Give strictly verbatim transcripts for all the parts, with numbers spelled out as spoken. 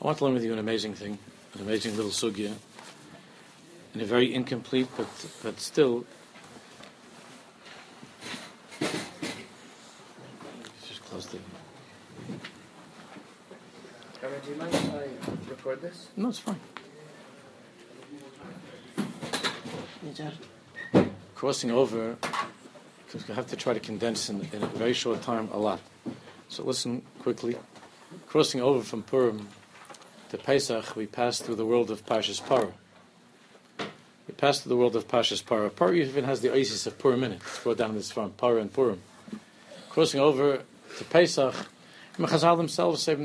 I want to learn with you an amazing thing, an amazing little sugya, and a very incomplete, but but still. Just close the. Rabbi, do you mind if I record this? No, it's fine. Crossing over, because we have to try to condense in, in a very short time a lot. So listen quickly. Crossing over from Purim to Pesach, we passed through the world of Parshas Parah. We passed through the world of Parshas Parah. Parah even has the Isis of Purim in it. It's brought down in this front, Parah and Purim. Crossing over to Pesach, the Chazal themselves say,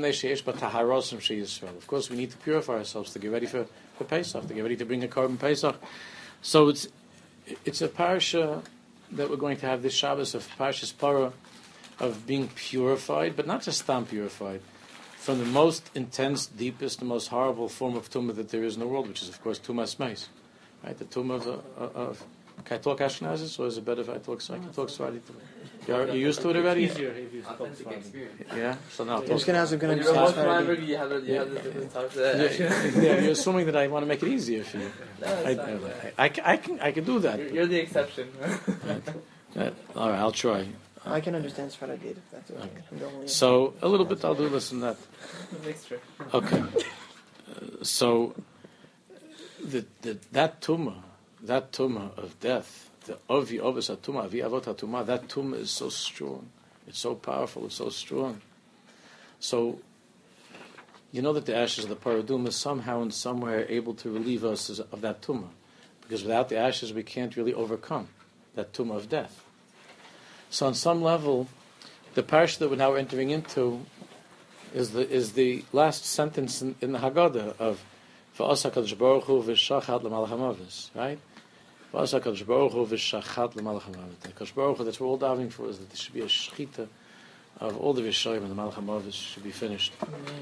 of course, we need to purify ourselves to get ready for, for Pesach, to get ready to bring a carbon Pesach. So it's it's a parasha that we're going to have this Shabbos of Parshas Parah, of being purified, but not just stam purified, from the most intense, deepest, the most horrible form of tumah that there is in the world, which is, of course, tumah smeis. Right? The tumah of, of, of... Can I talk Ashkenazis, or is it better if I talk Sephardi? I can talk Sephardi. You're, you're used to it already? It's easier if you talk Sephardi. Yeah? So now I'll talk Ashkenazim can You're understand most Sephardi. you have a, you have a different type of yeah, yeah, you're assuming that I want to make it easier for you. No, I, it's I, fine. I, I, can- I can I can do that. You're, you're the exception. Uh, all right, I'll try. I can understand Sephardi if that's okay. I'm the only- So a little bit I'll do this and that. Mixture. Okay. Uh, so the, the that tumah, that tumah of death, the avi avos hatumah, avi avot hatumah, that tumah is so strong. It's so powerful. It's so strong. So you know that the ashes of the paradum is somehow and somewhere able to relieve us of that tumah, because without the ashes we can't really overcome that tumah of death. So on some level, the parsha that we're now entering into is the is the last sentence in, in the Haggadah of V'asa Kadosh Baruch Hu v'shachat l'malach hamavis, right? V'asa Kadosh Baruch Hu v'shachat l'malach hamavis. The Kadosh Baruch Hu that we're all davening for is that there should be a shechita of all the V'shayim and the malach hamavis should be finished.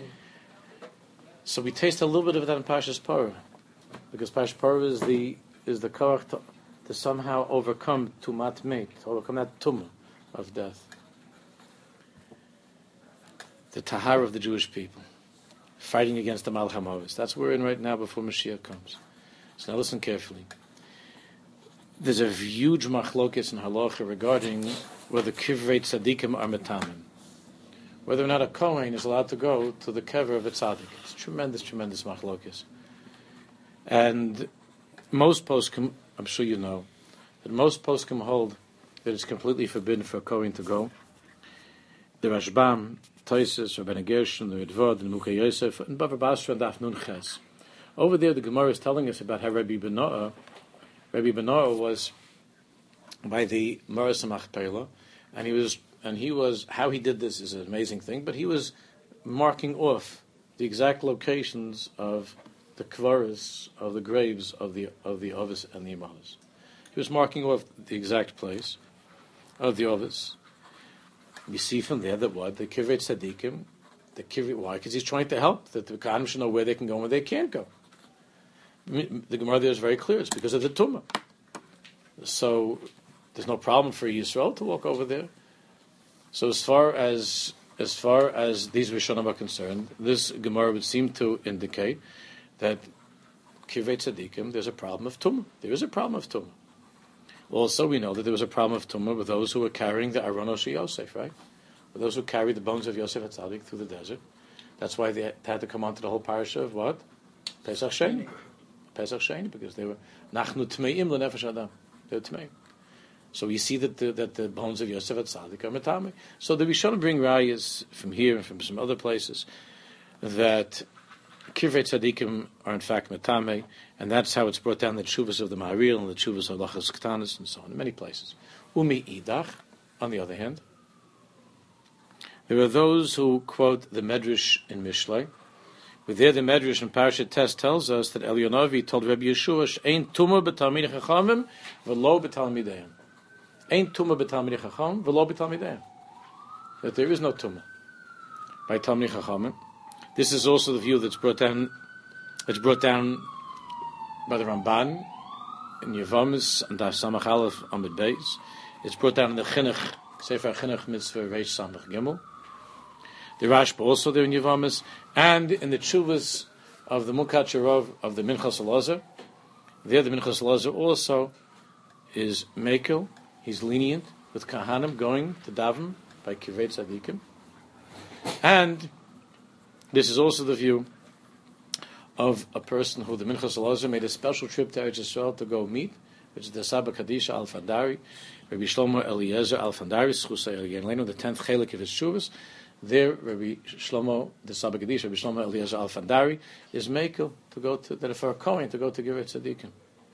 So we taste a little bit of that in Parshas Parah, because Parshas Parah is the is the koach to, to somehow overcome tumat meit, to overcome that tumah of death. The tahar of the Jewish people, fighting against the Malach HaMavis. That's where we're in right now before Mashiach comes. So now listen carefully. There's a huge machlokes in halacha regarding whether kivrei tzaddikim are metamim, whether or not a kohen is allowed to go to the kever of a tzaddik. It's tremendous, tremendous machlokes. And most poskim, I'm sure you know, that most poskim hold that it's completely forbidden for a kohen to go. The Rashbam, Toises, Rabbeinu Gershon, the Ridvod, and Mukha Yosef, and Bava Basra and Daf Nun Ches. Over there, the Gemara is telling us about how Rabbi Benoah, Rabbi Benoah was by the Maras Machpelah, and he was, and he was, how he did this is an amazing thing, but he was marking off the exact locations of the kvaras, of the graves of the of the Ovis and the Imanas. He was marking off the exact place of the Ovis. We see from there that what? The Kivrei Tzadikim, the Kivrei, why? Because he's trying to help, that the Kohanim should know where they can go and where they can't go. The Gemara there is very clear, it's because of the Tumah. So there's no problem for Yisrael to walk over there. So as far as as far as these Rishonim are concerned, this Gemara would seem to indicate that Kivrei Tzadikim, there's a problem of Tumah. There is a problem of Tumah. Also, we know that there was a problem of tumah with those who were carrying the Aron of Yosef, right? With those who carried the bones of Yosef HaTzadik through the desert. That's why they had to come onto the whole parasha of what? Pesach Sheni. Pesach Sheni, because they were Nachnu Tmeim L'Nefesh Adam. They were Tmeim. So we see that the, that the bones of Yosef HaTzadik are Metame. So the Rishonim bring rayas from here and from some other places that Kivrei Tzadikim are in fact Metame, and that's how it's brought down the tshuvas of the Maharil and the tshuvas of Lachas Ktanis and so on in many places. Umi Idach, on the other hand, there are those who quote the Medrash in Mishlei. With there, the Medrash in Parashat Test tells us that Elyonavi told Rabbi Yeshua, "Ein tumah b'talmidei chachamim v'lo b'talmideihem." Ein tumah b'talmidei chachamim v'lo b'talmideihem. That there is no tumah by talmidei chachamim. This is also the view that's brought down. It's brought down by the Ramban in Yevamis and Daf Samach Aleph Amid Beis. It's brought down in the Chinuch Sefer Chinuch Mitzvah Reish Samach Gimel the Rashba also there in Yevamis, and in the Chuvas of the Mukat Sharov of the Minchas Elazar. There, the Minchas Elazar also is Mekel. He's lenient with Kahanim going to Daven by Kivei Tzadikim. And this is also the view of a person who the Minchas Elazar made a special trip to Eretz Yisrael to go meet, which is the Saba Kadisha Al-Fandari, Rabbi Shlomo Eliezer Al-Fandari, Schusay Eliezer, the tenth chelik of his Shuvas. There, Rabbi Shlomo, the Saba Kadisha, Rabbi Shlomo Eliezer Al-Fandari, is Mekel to go to, that for a Kohen to go to Kivei Tzadikim.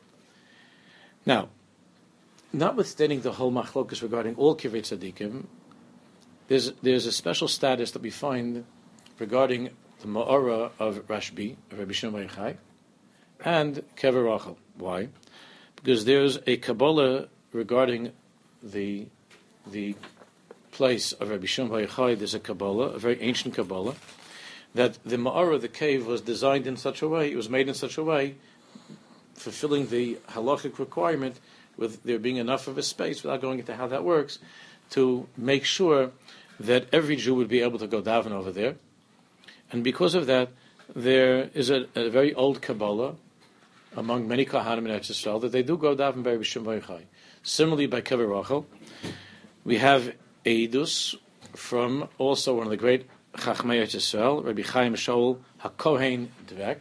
Now, notwithstanding the whole machlokus regarding all Kivei Tzadikim, there's, there's a special status that we find regarding the Ma'ora of Rashbi, of Rabbi Shimon Bar Yochai, and Kever Rachel. Why? Because there's a Kabbalah regarding the the place of Rabbi Shimon Bar Yochai. There's a Kabbalah, a very ancient Kabbalah, that the Ma'ora, the cave, was designed in such a way, it was made in such a way, fulfilling the halachic requirement with there being enough of a space, without going into how that works, to make sure that every Jew would be able to go daven over there. And because of that, there is a, a very old Kabbalah among many Kahanim in Eretz Yisrael that they do go daven by Rabbi Shimon Bar Yochai. Similarly, by Kever Rachel, we have Eidus from also one of the great Chachmei Eretz Yisrael, Rabbi Chaim Shaul HaKohen Dvek,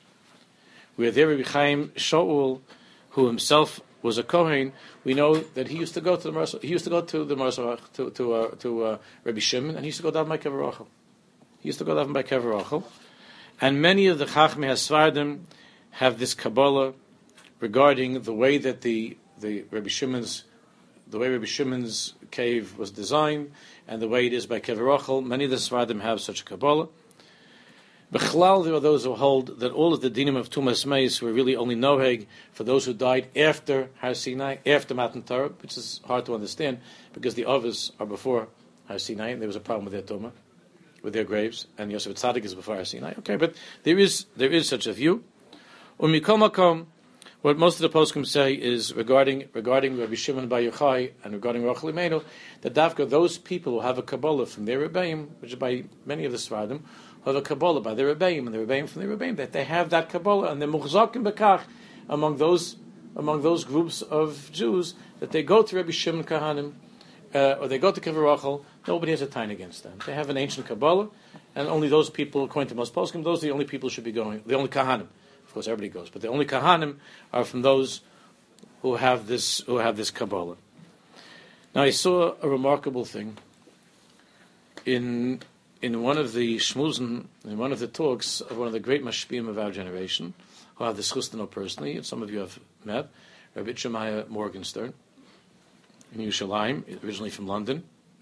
where there Rabbi Chaim Shaul, who himself was a Kohen, we know that he used to go to the Marsa, he used to go to the Marsa, to to uh, to uh, Rabbi Shimon, and he used to go daven by Kever Rachel. He used to go daven by Kever Rachel, and many of the Chachmei Hasfardim have this Kabbalah regarding the way that the the Rabbi Shimon's the way Rabbi Shimon's cave was designed, and the way it is by Kever Rachel. Many of the Sfardim have such a Kabbalah. Bechlal, there are those who hold that all of the dinim of Tumas Meis were really only noheg for those who died after Har Sinai, after Matan Torah, which is hard to understand because the others are before Har Sinai, and there was a problem with their tumah, with their graves, and Yosef Tzaddik is before Har Sinai. Okay, but there is there is such a view. Umikol Makom, what most of the poskim say is regarding regarding Rabbi Shimon Bar Yochai and regarding Rachel Imenu, that Davka, those people who have a Kabbalah from their Rebbeim, which is by many of the Sfardim, who have a Kabbalah by their Rebbeim, and the Rebbeim from their Rebbeim, that they have that Kabbalah, and they're muchzakim bekach among those among those groups of Jews, that they go to Rabbi Shimon Kahanim, uh, or they go to Kever Rachel. Nobody has a time against them. They have an ancient Kabbalah, and only those people, according to most poskim, those are the only people who should be going, the only Kahanim. Of course, everybody goes, but the only Kahanim are from those who have this who have this Kabbalah. Now, I saw a remarkable thing in in one of the shmuzen, in one of the talks of one of the great mashpiyim of our generation, who I have the schus to know personally, and some of you have met, Rabbi Shemaiah Morgenstern in Yerushalayim, originally from London.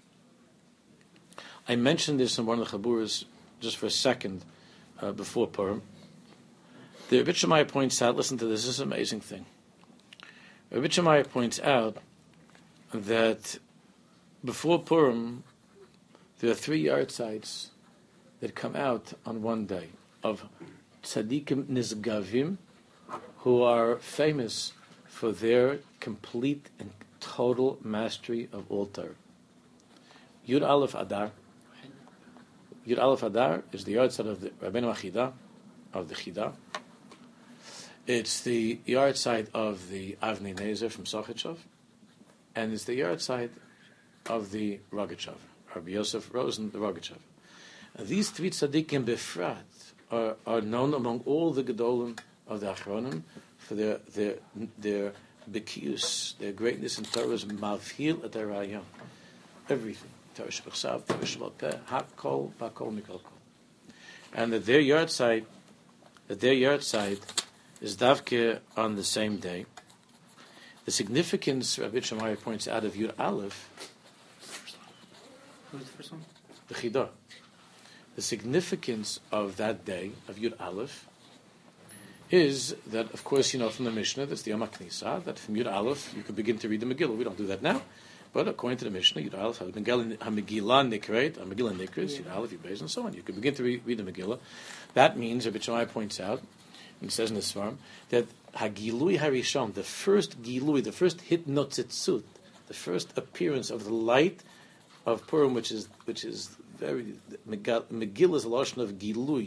I mentioned this in one of the chaburas just for a second uh, before Purim. The Rabbi Shemaiah points out, listen to this, this is an amazing thing. Rabbi Shemaiah points out that before Purim, there are three yard sites that come out on one day of tzaddikim nizgavim, who are famous for their complete and total mastery of all Torah. Yud Aleph Adar. Yud Aleph Adar is the yard site of the Rabbeinu Achida, of the Chida. It's the yard site of the Avnei Nezer from Sochichov, and it's the yard site of the Rogachev, Rabbi Yosef Rosen, the Rogachev. These three tzaddikim befrat are, are known among all the gedolim of the Achronim for their their their bekius, their greatness in Torah is mavhil at their rayon. Everything. Torah shebechsav, Torah shebal peh, hakol, bakol, mikol kol. And that their yard site, that their yard site is davke on the same day. The significance, Rabbi Shemaiah points out, of Yud Aleph. Who's the first one? The Chidah. The significance of that day, of Yud Aleph, is that, of course, you know from the Mishnah, that's the Yom HaKnisa, that from Yud Aleph you can begin to read the Megillah. We don't do that now, but according to the Mishnah, Yud Aleph, HaMegillah Nikret, HaMegillah Nikret, Yud Aleph, Yud Beis, and so on. You can begin to read, read the Megillah. That means, Rabbi Shemaiah points out, and says in the Svarim, that Hagilui Harishon, the first Gilui, the first Hitnotzitzut, the first appearance of the light of Purim, which is which is very Megillah, Megillah is a lashon of gilui.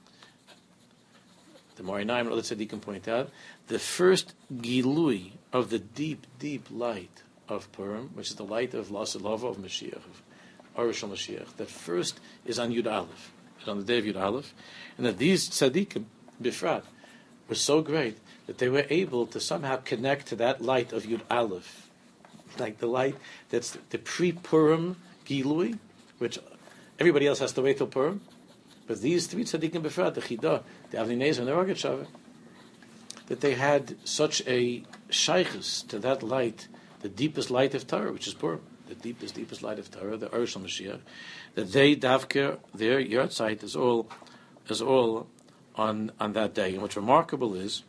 The Morinayim and other tzaddikim point out the first gilui of the deep, deep light of Purim, which is the light of Lasalava of Mashiach, of Arishal Mashiach. That first is on Yud Aleph, is on the day of Yud Aleph, and that these tzaddikim, Bifrat, were so great that they were able to somehow connect to that light of Yud Aleph, like the light that's the pre-Purim Gilui, which everybody else has to wait till Purim. But these three tzaddikim befrat, the Chidah, the Avnei Nezer, and the Rogatchover, that they had such a shaychus to that light, the deepest light of Torah, which is Purim, the deepest, deepest light of Torah, the Arush Mashiach, that they davker their yahrzeit is all is all on on that day. And what's remarkable is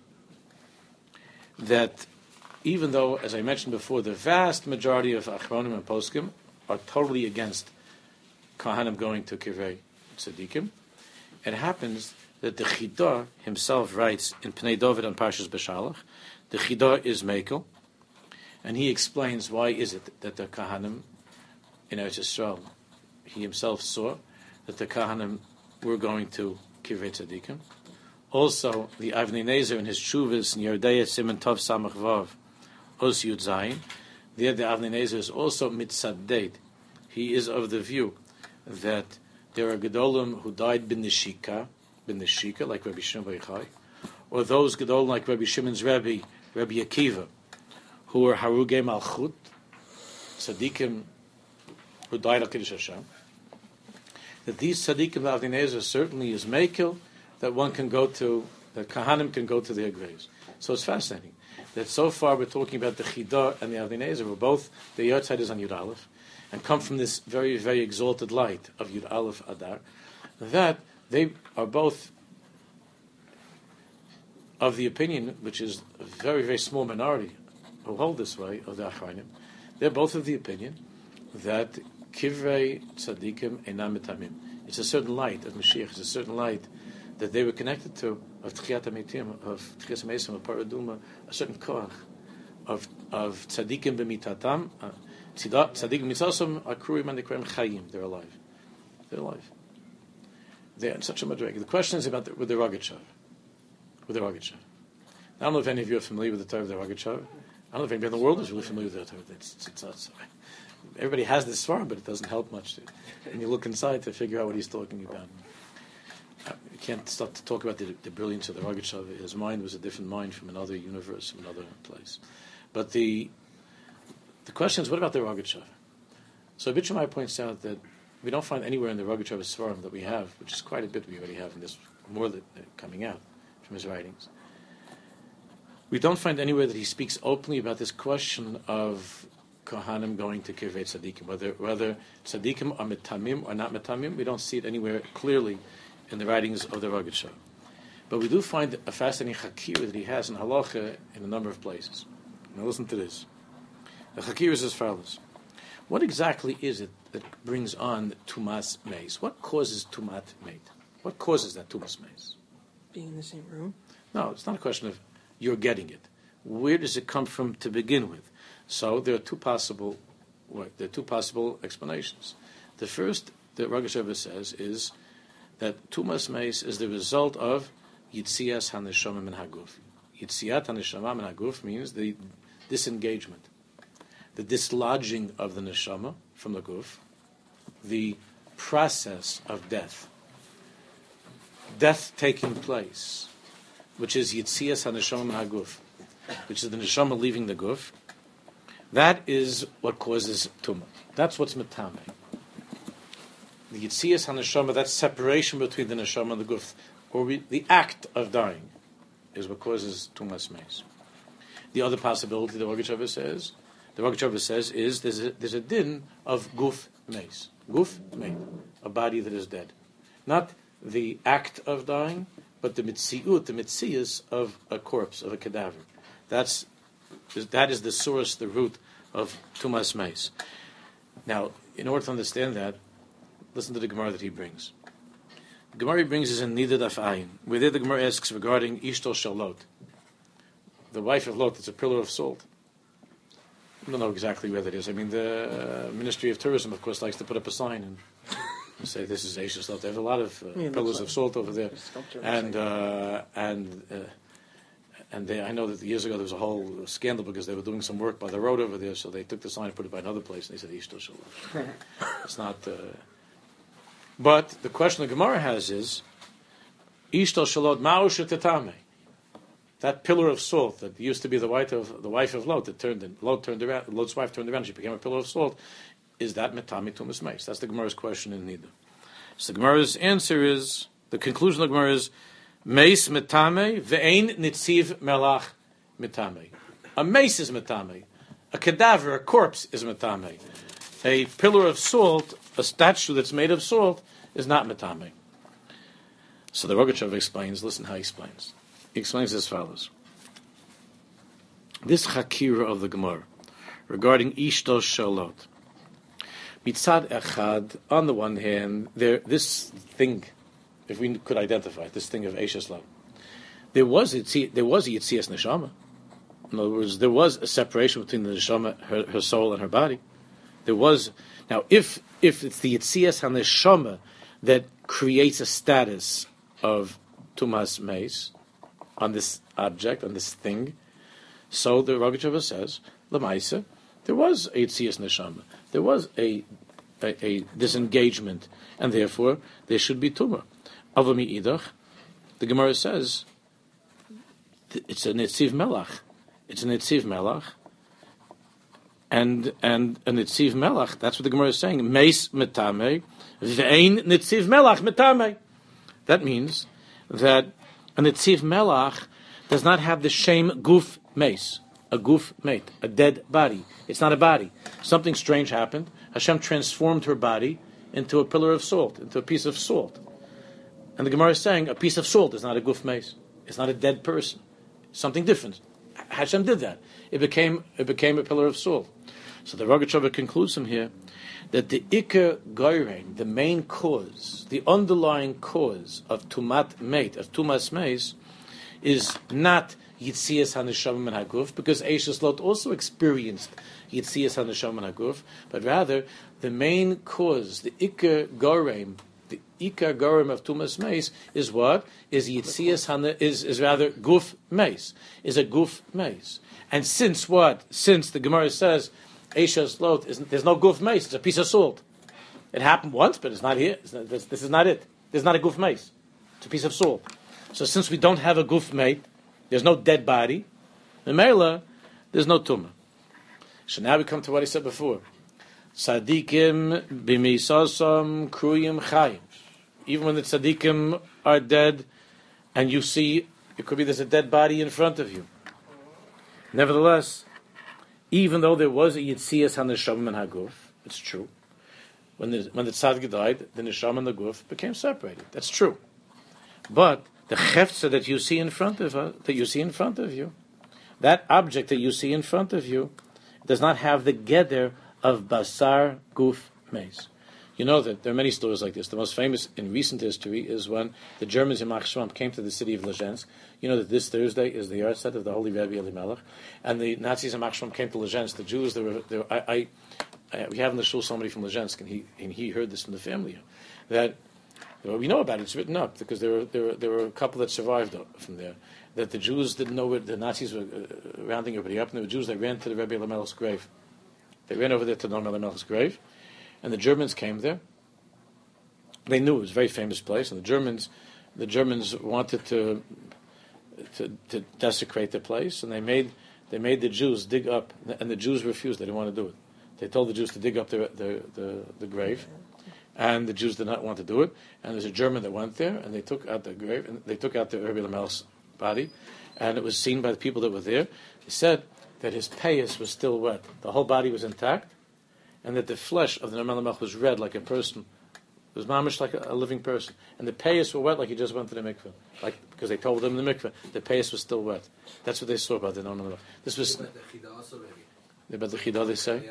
that even though, as I mentioned before, the vast majority of Achronim and Poskim are totally against Kohanim going to Kivrei Tzaddikim, it happens that the Chidah himself writes in Pnei David on Parshas Beshalach, the Chidah is Mekel, and he explains why is it that the Kohanim in Eretz Yisrael, he himself saw that the Kohanim were going to Kivrei Tzaddikim. Also, the Avnei Nezer in his Shuvas in Yerdei Siman Tov Samach Vav Os Yud Zayin, there the Avnei Nezer is also mitzaddet. He is of the view that there are Gedolim who died bin Neshika, bin Neshika, like Rabbi Shimon Bar Yochai, or those Gedolim like Rabbi Shimon's Rebbe, Rabbi Akiva, who were Harugei Malchut, Tzaddikim who died al Kiddush Hashem. That these Tzaddikim of Avnei Nezer certainly is Mekel, that one can go to, that Kahanim can go to their graves. So it's fascinating that so far we're talking about the Chidah and the Avnei Nezer, were both, the Yahrzeit is on Yud Aleph, and come from this very, very exalted light of Yud Aleph Adar, that they are both of the opinion, which is a very, very small minority who hold this way, of the Achronim, they're both of the opinion that Kivrei Tzaddikim Einam Mitamim. It's a certain light of Mashiach, it's a certain light that they were connected to, of Tchiyat HaMeitim, of Tchias HaMeisim, of Paraduma, a certain koach of of Tzaddikim B'mitatam, uh, Tzaddikim Mitzosam, Akruim and Ikram Chayim, they're alive. They're alive. They're in such a madrig. The question is about the, with the Rogatchover. With the Rogatchover. I don't know if any of you are familiar with the Torah of the Rogatchover. I don't know if anybody in the world is really familiar with the Torah. It's, it's, it's, it's, everybody has this farm, but it doesn't help much. And you look inside to figure out what he's talking about. You can't start to talk about the, the brilliance of the Rogatchover. His mind was a different mind from another universe, from another place. But the the question is, what about the Rogatchover? So Beit Shammai points out that we don't find anywhere in the Rogatchover Svarim that we have, which is quite a bit we already have in this, more that uh, coming out from his writings. We don't find anywhere that he speaks openly about this question of Kohanim going to Kivrei Tzaddikim, whether whether Tzaddikim are Metamim or not Metamim. We don't see it anywhere clearly in the writings of the Rogatchover. But we do find a fascinating Chakir that he has in Halacha in a number of places. Now listen to this. The Chakir is as follows. What exactly is it that brings on Tumas Meis? What causes Tumat Meit? What causes that Tumas Meis? Being in the same room? No, it's not a question of you're getting it. Where does it come from to begin with? So there are two possible what, there are two possible explanations. The first that Rogatchover says is that Tumas Meis is the result of Yitzias HaNeshama Min HaGuf. Yitziat HaNeshama Min HaGuf means the disengagement, the dislodging of the neshama from the guf, the process of death, death taking place, which is Yitzias HaNeshama Min HaGuf, which is the neshama leaving the guf. That is what causes tumah. That's what's metame. The Yitzias HaNeshama, that separation between the neshama and the guf, or we, the act of dying, is what causes tumas meis. The other possibility the Rogatchover says, the Rogatchover says is there's a, there's a din of guf meis, guf meis, a body that is dead, not the act of dying, but the mitziut, the mitzias of a corpse, of a cadaver. That's that is the source, the root of tumas meis. Now, in order to understand that, listen to the Gemara that he brings. The Gemara he brings is in Nida Daf Ayin, where there the Gemara asks regarding Ishto Shel Lot, the wife of Lot. It's a pillar of salt. I don't know exactly where that is. I mean, the uh, Ministry of Tourism, of course, likes to put up a sign and say this is Eishes Lot. They have a lot of uh, Yeah, it pillars looks of like salt over there, a sculpture of and Saint. uh, and uh, and they, I know that years ago there was a whole scandal because they were doing some work by the road over there, so they took the sign and put it by another place, and they said Ishto Shalot. It's not. Uh, but the question the Gemara has is Ishto Shalot Ma'usha Tetame. That pillar of salt that used to be the wife of the wife of Lot, that turned Lot turned around, Lot's wife turned around, she became a pillar of salt. Is that metame tumas meis? That's the Gemara's question in Nida. So the Gemara's answer is, the conclusion of the Gemara is meis metame ve'ein nitziv melach metame. A mace is metame. A cadaver, a corpse, is metame. A pillar of salt, a statue that's made of salt, is not metame. So the Rogachev explains. Listen how he explains. He explains as follows. This Chakira of the Gemara regarding Ishto Shalot. Mitzad Echad, on the one hand, there this thing, if we could identify it, this thing of Eishes Lot, there was Yitzi, there was a Yitzias Neshama. In other words, there was a separation between the Neshama, her, her soul, and her body. There was now, if if it's the Yitzias HaNeshama that creates a status of Tumas Meis on this object, on this thing, so the Rogachev says, Lamaisa, there was a Yitzias Neshama. There was a, a, a disengagement, and therefore there should be tumah. Avami idach, the Gemara says it's a netziv melach. It's a netziv melach, and and a netziv melach. That's what the Gemara is saying. Meis metame ve'ein netziv melach metame. That means that a netziv melach does not have the shame guf meis. A guf mate, a dead body. It's not a body. Something strange happened. Hashem transformed her body into a pillar of salt, into a piece of salt. And the Gemara is saying a piece of salt is not a guf mace. It's not a dead person. Something different. Hashem did that. It became it became a pillar of salt. So the Rogachev concludes from here that the Iker Goyrein, the main cause, the underlying cause of Tumat Mate, of Tumas Meis, is not Yitzias HaNeshama and Haguf, because Eishes Lot also experienced Yitzias HaNeshama and Haguf, but rather the main cause, the Iker Gorem, the Iker Gorem of Tumas Meis is what? Is Yitzias Hane, is is rather Guf Meis, is a Guf Meis. And since what? Since the Gemara says Eishes Lot, is, there's no Guf Meis, it's a piece of salt. It happened once, but it's not here. It's not, this, this is not it. There's not a Guf Meis. It's a piece of salt. So since we don't have a Guf Mate, there's no dead body. In Mela, there's no tumah. So now we come to what I said before. Tzadikim b'misasam kruyim chayim. Even when the tzadikim are dead, and you see, it could be there's a dead body in front of you. Nevertheless, even though there was a Yitzias HaNeshama and Haguf, it's true. When the when the tzaddik died, the neshama and the guf became separated. That's true. But the chefza that you see in front of uh, that you see in front of you, that object that you see in front of you, does not have the geder of basar guf meis. You know that there are many stories like this. The most famous in recent history is when the Germans in Machshvam came to the city of Lezhensk. You know that this Thursday is the yard set of the Holy Rebbe Elimelech, and the Nazis in Machshvam came to Lezhensk. The Jews, they were, they were, I, I, I, we have in the shul somebody from Lezhensk, and he and he heard this from the family that. Well, we know about it. It's written up because there were there were, there were a couple that survived from there. That the Jews didn't know where the Nazis were uh, rounding everybody up, and there were Jews that ran to the Rebbe Elimelech's grave. They ran over there to Noam Elimelech's grave, and the Germans came there. They knew it was a very famous place, and the Germans, the Germans wanted to to, to desecrate the place, and they made they made the Jews dig up, and the Jews refused. They didn't want to do it. They told the Jews to dig up the the the, the grave. And the Jews did not want to do it. And there's a German that went there, and they took out the grave, and they took out the Rebbe Elimelech's body, and it was seen by the people that were there. They said that his payas was still wet. The whole body was intact, and that the flesh of the Rebbe Elimelech was red like a person. It was mamish like a, a living person. And the payas were wet like he just went to the mikveh. Like, because they told him in the mikveh, the payas was still wet. That's what they saw about the Rebbe Elimelech. This was... About the Chidah, they say?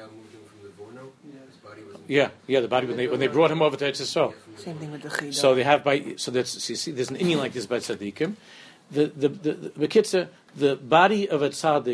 Yeah, yeah. The body when they when they brought him over to Eretz Yisrael. Same thing with the Chidah. So they have by so that's so you see there's an Indian like this by tzaddikim. The the the the, the, the body of a tzaddik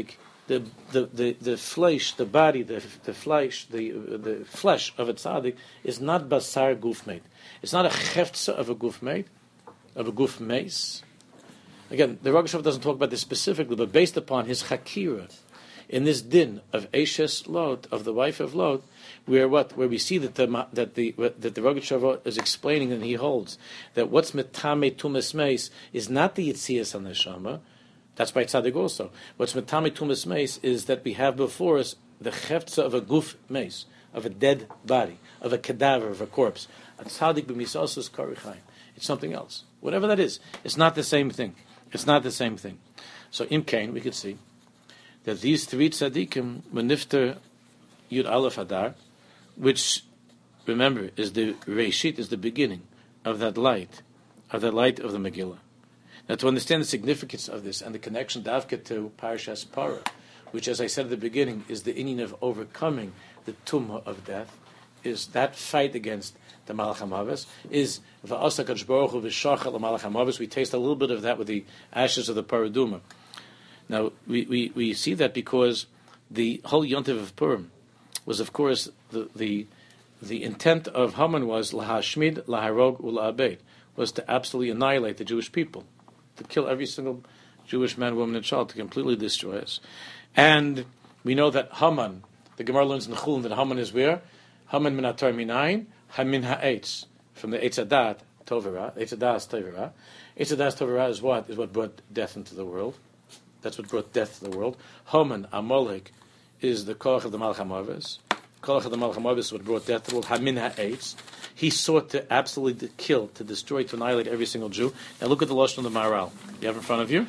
the the the, the flesh, the body, the the flesh, the the flesh of a tzaddik is not basar guf made. It's not a cheftza of a guf made, of a guf mace. Again, the Rosh Hashanah doesn't talk about this specifically, but based upon his chakira in this din of Eshes Lot, of the wife of Lot, where what where we see that the that the that the Rosh Hashanah is explaining and he holds that what's metame tumas meis is not the yitzias on the neshama. That's by tzaddik also. What's metame tumas meis is that we have before us the cheftza of a guf meis, of a dead body, of a cadaver, of a corpse. A tzaddik b'misasus karichayim. It's something else. Whatever that is, it's not the same thing. It's not the same thing. So in Cain, we could see that these three tzaddikim were nifter Yud Aleph Adar, which, remember, is the Reishit, is the beginning of that light, of the light of the Megillah. Now, to understand the significance of this and the connection Davka to Parashas Parah, which, as I said at the beginning, is the inyan of overcoming the tumah of death, is that fight against the Malach HaMavis, is Va'asa Kadosh Baruch Hu V'shachal Malach HaMavis. We taste a little bit of that with the ashes of the Paraduma. Now, we, we, we see that because the whole Yontiv of Purim was, of course, the the, the intent of Haman was Lahashmid, Laharog, Ula'abed, was to absolutely annihilate the Jewish people, to kill every single Jewish man, woman, and child, to completely destroy us. And we know that Haman, the Gemara learns in the Chulin that Haman is where? Haman min atar minayin, hamin ha'etz, from the Eitz Adat, Tovera, Eitz Adas Tovera. Eitz Adas Tovera is what? Is what brought death into the world. That's what brought death to the world. Haman, Amalek, is the Koach of the Malach HaMavis. Koach of the Malach HaMavis is what brought death to the world. Hamin ha'etz. He sought to absolutely kill, to destroy, to annihilate every single Jew. Now look at the Lashon of the Maharal. You have in front of you?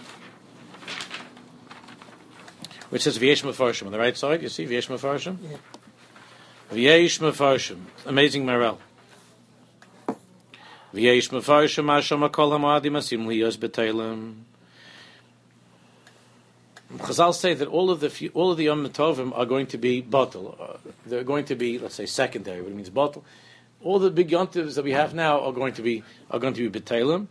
Which says V'yesh Mefarshim. On the right side, you see V'yesh Mefarshim? Yeah. V'yesh Mefarshim. Amazing Maharal. V'yesh Mefarshim Hashem HaKol HaMoadim Asim Liyos B'Teilim. Chazal say that all of the all of the Yom Tovim are going to be batel. Uh, they're going to be, let's say, secondary. What it means batel. All the big yontivs that we have now are going to be are going to be betelim.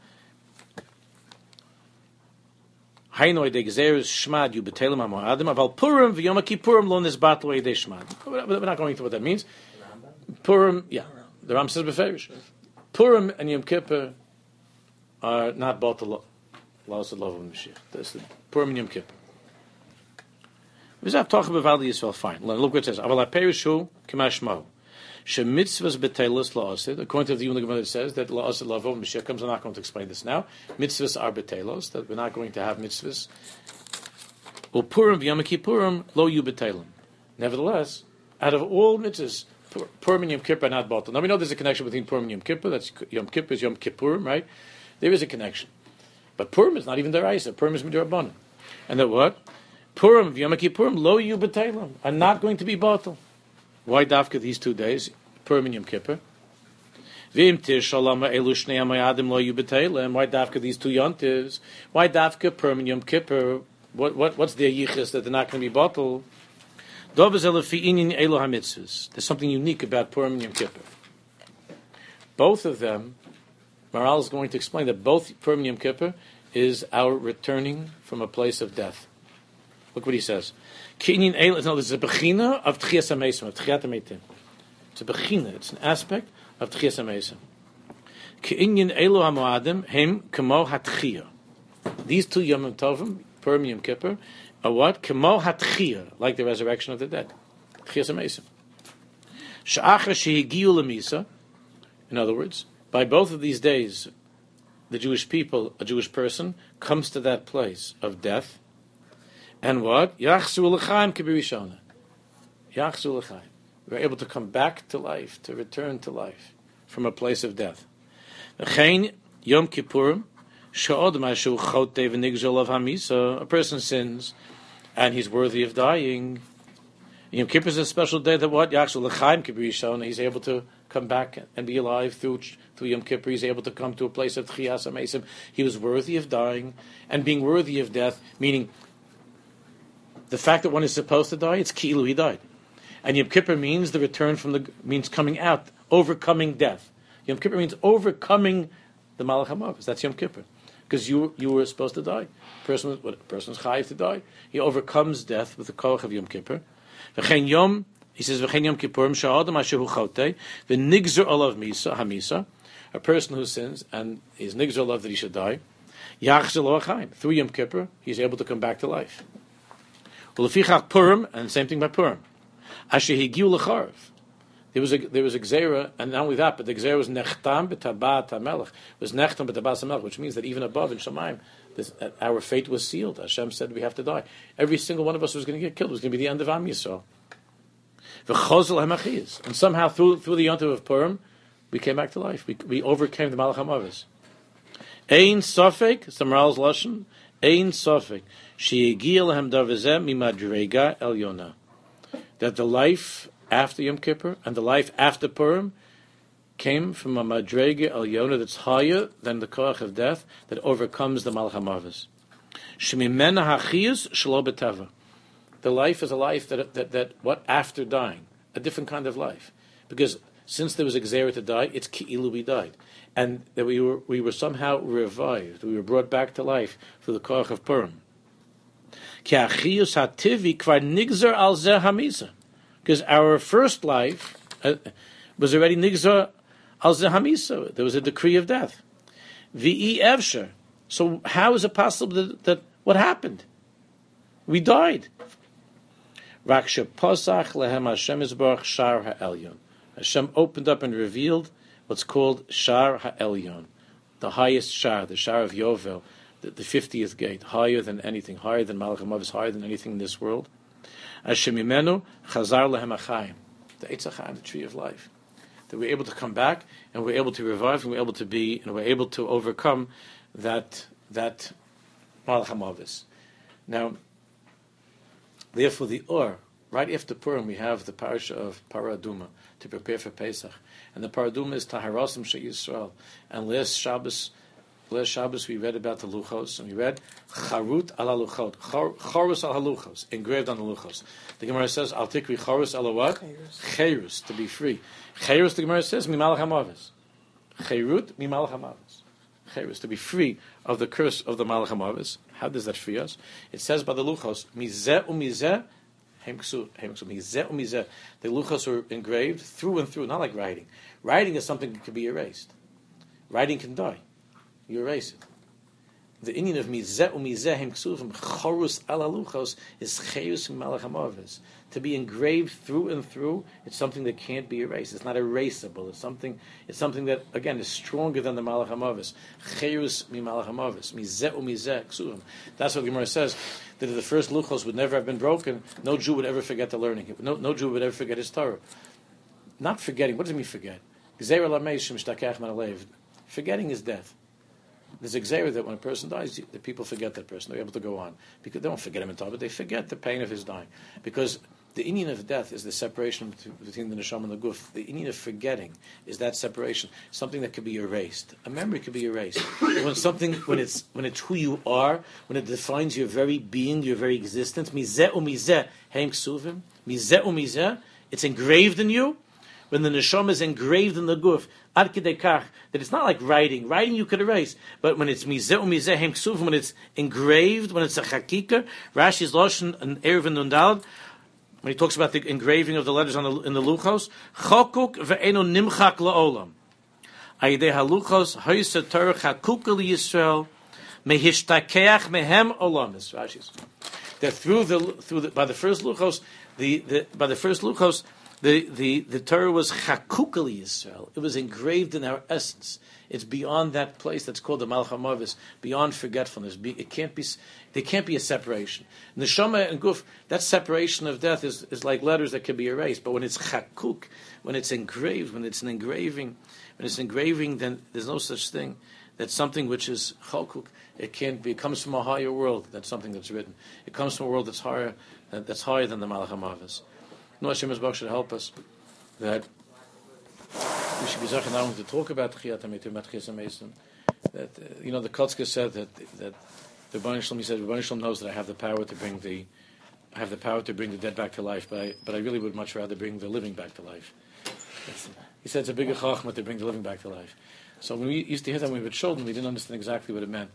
Hainoi de gzeres shmad you betelim hamoadim aval Purim v'Yom Kippurim lo nisbat lo yedei shmad. We're not going into what that means. Purim, yeah, the Ram says beferish. Purim and Yom Kippur are not batel. Laos of love of Mashiach. That's the Purim and Yom Kippur. Fine. Look what it says. Aval haperishu k'mashmahu. Shemitzvahs betelos la'asid. According to the Yom Gemara, it says that la'asid la'avov Mashiach comes. I'm not going to explain this now. Mitzvahs are betelos. That we're not going to have mitzvahs. U'purim v'Yom Kippurim lo yu betelim. Nevertheless, out of all mitzvahs, Purim and Yom Kippur are not batel. Now we know there's a connection between Purim and Yom Kippur. That's Yom Kippur is Yom Kippurim, right? There is a connection, but Purim is not even deraisa. Purim is midrabanan, and that what? Purim, Yom Kippurim, lo yu b'teilim, are not going to be batel. Why dafka these two days, Purim and Yom Kippur? V'im tir shalama elu shnei hamayadim lo yu b'teilim. Why dafka these two yontivs? Why dafka Purim and Yom Kippur? What what what's their yichus that they're not going to be batel? Dovaz elafi inin elu hamitzvus. There's something unique about Purim and Yom Kippur. Both of them, Maharal is going to explain that both Purim and Yom Kippur is our returning from a place of death. Look what he says. No, this is a bechina of Tchias HaMeisim, of Tchiat HaMeitim. It's a bechina, it's an aspect of Tchias HaMeisim. Ki'inyin elu ha'moadim hem kamo hatchia. These two Yom Tovim, Purim and Yom Kippur, are what? Kamo hatchia, like the resurrection of the dead. Tchias HaMeisim. Sha'achar shehigiu lemisa. In other words, by both of these days, the Jewish people, a Jewish person, comes to that place of death. And what? Yachzu l'chaim kibirishona. Yachzu l'chaim. We're able to come back to life, to return to life from a place of death. V'chein Yom Kippurim she'od mashu chotev v'nigzol of hamisa. A person sins, and he's worthy of dying. Yom Kippur is a special day that what? Yachzu l'chaim kibirishona. He's able to come back and be alive through through Yom Kippur. He's able to come to a place of Tchias HaMeisim. He was worthy of dying, and being worthy of death, meaning the fact that one is supposed to die, it's ki'ilu, he died. And Yom Kippur means the return from the, means coming out, overcoming death. Yom Kippur means overcoming the Malach HaMavis. That's Yom Kippur. because you you were supposed to die. Person was, what, a person is chayiv to die. He overcomes death with the koach of Yom Kippur. V'chein yom, he says, v'chein yom kippurim sha'adam asher hu chotei v'nigzer olav misa hamisa, a person who sins and is nigzer olav that he should die. Yachzeh lo ha'chaim, through Yom Kippur, he's able to come back to life. Ulefichach Purim, and same thing by Purim. Asher higiu l'charav. There was a there was a gzera, and not only that, but the gzera was nechtam b'tabat hamelech. It was nechtam b'tabat hamelech, which means that even above in Shemaim, this, uh, our fate was sealed. Hashem said we have to die. Every single one of us was going to get killed. It was going to be the end of Am Yisrael. V'chozel hamachias, and somehow through through the yontiv of Purim, we came back to life. We we overcame the Malach HaMavis. Ein sofek, Samral's lashon. Ein sofek, she'egia lehem davizeh mimadrega el yona. That the life after Yom Kippur and the life after Purim came from a madrega el yona that's higher than the koach of death that overcomes the Malach HaMavis. Shemimena hachiyus shelo b'teva. The life is a life that, that that what after dying, a different kind of life, because since there was a gzera to die, it's ki'ilu we died, and that we were we were somehow revived, we were brought back to life through the koach of Purim. Ki achiyus hativi kvar nigzer al zeh hamisa, because our first life uh, was already nigzer al zeh hamisa. There was a decree of death. V'i evsher. So how is it possible that, that what happened? We died. Raksha posach lehem Hashem izbarach shar ha'elyon. Hashem opened up and revealed what's called Shar HaElyon, the highest Shar, the Shar of Yovel, the, the fiftieth gate, higher than anything, higher than Malach HaMavis, higher than anything in this world. Hashem imenu chazar lehem achayim, the Eitz HaChaim, the tree of life. That we're able to come back, and we're able to revive, and we're able to be, and we're able to overcome that, that Malach HaMavis. Now, therefore the Or, right after Purim, we have the parasha of Paraduma, to prepare for Pesach. And the Paraduma is Taharasim She Yisrael. And last Shabbos, last Shabbos we read about the Luchos, and we read Charut ala Luchot, Chorus ala Luchos, engraved on the Luchos. The Gemara says, Al Tikri Chorus ala what? Cherus, to be free. Cherus, the Gemara says, Mimalach HaMavis. Cherut, Mimalach HaMavis. Cherus, to be free of the curse of the Malach HaMavis. How does that free us? It says by the Luchos, Mizeh u'mizeh, the luchos were engraved through and through, not like writing. Writing is something that can be erased. Writing can die. You erase it. The Indian of mizeh u'mizeh hem ksuvim chorus ala luchos is chayus malach hamavis. To be engraved through and through, it's something that can't be erased. It's not erasable. It's something. It's something that again is stronger than the malach hamavis. Chayus mi malach hamavis mizeh u'mizeh ksuvim. That's what the Gemara says. That if the first luchos would never have been broken, no Jew would ever forget the learning. No, no Jew would ever forget his Torah. Not forgetting. What does it mean forget? Forgetting is death. There's a gzera that when a person dies, the people forget that person. They're able to go on. Because they don't forget him in Torah, but they forget the pain of his dying. Because the Indian of death is the separation between the neshama and the guf. The Indian of forgetting is that separation, something that could be erased. A memory could be erased. When something, when it's when it's who you are, when it defines your very being, your very existence, mizeh u'mizeh heim ksuvim, mizeh u'mizeh, it's engraved in you. When the neshama is engraved in the guf, ad kidei kach, that it's not like writing. Writing you could erase, but when it's mizeh u'mizeh heim ksuvim, when it's engraved, when it's a chakika, Rashi's lashon and Eruvin Nundal, when he talks about the engraving of the letters on the, in the luchos, chokuk ve'eno nimchak la'olam. Ayidei haluchos hoyse torah chakuka liyisrael mehishtakeach mehem olamis. Rashi's that through the through the, by the first luchos, the, the by the first luchos, the the the Torah was chakuka liyisrael. It was engraved in our essence. It's beyond that place that's called the Malach HaMavis, beyond forgetfulness. It can't be. There can't be a separation. Neshama and guf, that separation of death is, is like letters that can be erased. But when it's chakuk, when it's engraved, when it's an engraving, when it's engraving, then there's no such thing. That's something which is chakuk. It can't be. It comes from a higher world. That's something that's written. It comes from a world that's higher. That's higher than the Malach HaMavis. No Hashem Yisbarach should help us that we should be zachar not only to talk about Chiyat HaMetim, about Chiyas HaMesim. That uh, you know, the Kotzker said that that the Rebbeinu Shalom, he said, Rebbeinu Shalom knows that I have the power to bring the, I have the power to bring the dead back to life, but I, but I really would much rather bring the living back to life. It's, he said it's a bigger chachma to bring the living back to life. So when we used to hear that when we were children, we didn't understand exactly what it meant.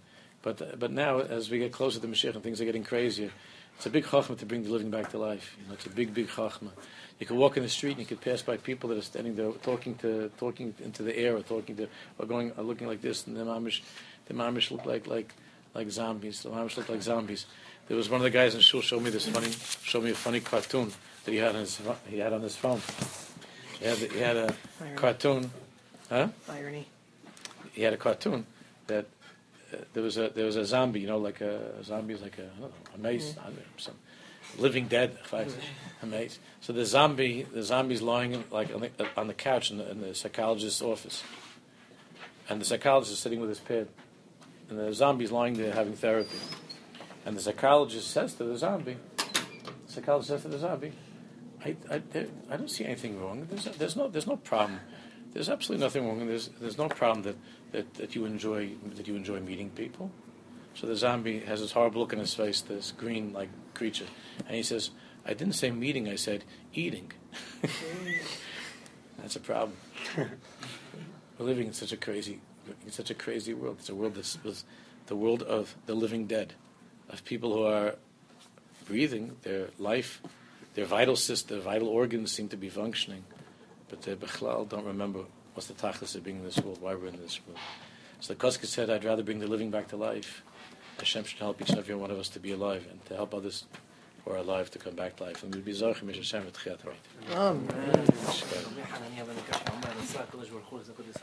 But uh, but now, as we get closer to Mashiach and things are getting crazier, it's a big chachma to bring the living back to life. You know, it's a big, big chachma. You can walk in the street and you can pass by people that are standing there talking to talking into the air or talking to or going or looking like this, and the mamish, the mamish look like like like zombies. The mamish look like zombies. There was one of the guys in shul showed me this funny, showed me a funny cartoon that he had on his he had on his phone. He had he had a Irony. cartoon, huh? Irony. He had a cartoon that uh, there was a there was a zombie, you know, like a, a zombie is like a I don't know, a mace, I don't know, some living dead, a mace. So the zombie, the zombie's lying like on the, on the couch in the, in the psychologist's office, and the psychologist is sitting with his pad, and the zombie's lying there having therapy, and the psychologist says to the zombie, the psychologist says to the zombie, I I, there, I don't see anything wrong. There's there's no there's no problem. There's absolutely nothing wrong. There's there's no problem that, that, that you enjoy that you enjoy meeting people. So the zombie has this horrible look on his face, this green like creature, and he says, "I didn't say meeting. I said eating." That's a problem. We're living in such a crazy, in such a crazy world. It's a world that's was the world of the living dead, of people who are breathing. Their life, their vital system, their vital organs seem to be functioning. But the Bechlal don't remember what's the tachlis of being in this world, why we're in this world. So the Koska said, I'd rather bring the living back to life. Hashem should help each and every one of us to be alive and to help others who are alive to come back to life. And we'll be Zochim Hashem v'tchiat Amen. Right.